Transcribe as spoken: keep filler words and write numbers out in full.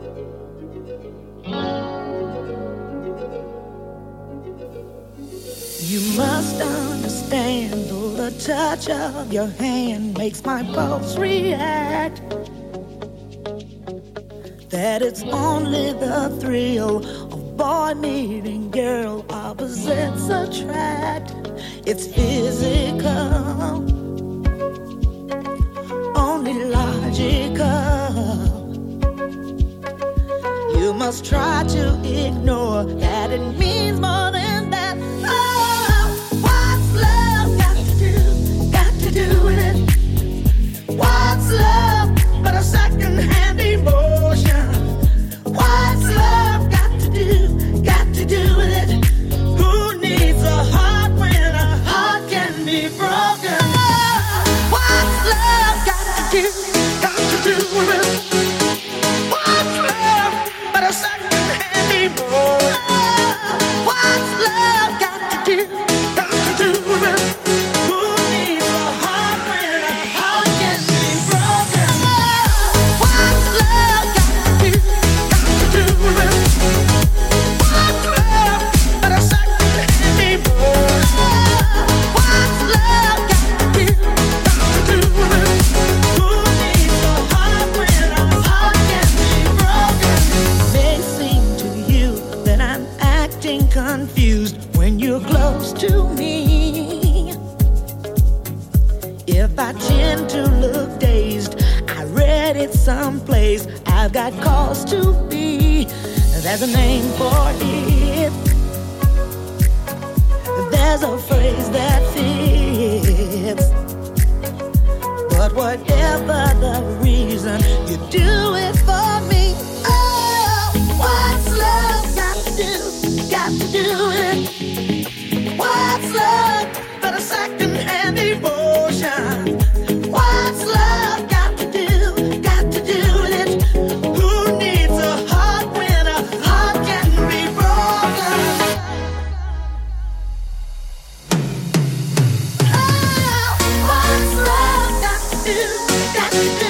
You must understand, though the touch of your hand makes my pulse react, that it's only the thrill of boy meeting girl, opposites attract. It's physical, only logical. You must try to ignore that it means more than that. Oh, what's love got to do, got to do with it? What's love but a second-hand emotion? What's love got to do, got to do with it? Who needs a heart when a heart can be broken? Oh, what's love got to do, got to do with it? What's love but a second-hand emotion? What's love got to do, got to do with it? Who needs a heart when a heart can be broken? What's love got to do, got to do with it? What's love but a second-hand emotion? What's love got to do, got to do with it? Who needs a heart when a heart can be broken? It may seem to you that I'm acting confused when you're close to me. If I tend to look dazed, I read it someplace. I've got cause to be. There's a name for it. There's a phrase that fits. But whatever the reason, you do it for me. Oh, what's love got to do, got to do it? What's love but a second-hand emotion? What's love got to do, got to do with it? Who needs a heart when a heart can be broken? Oh, what's love got to do, got to do?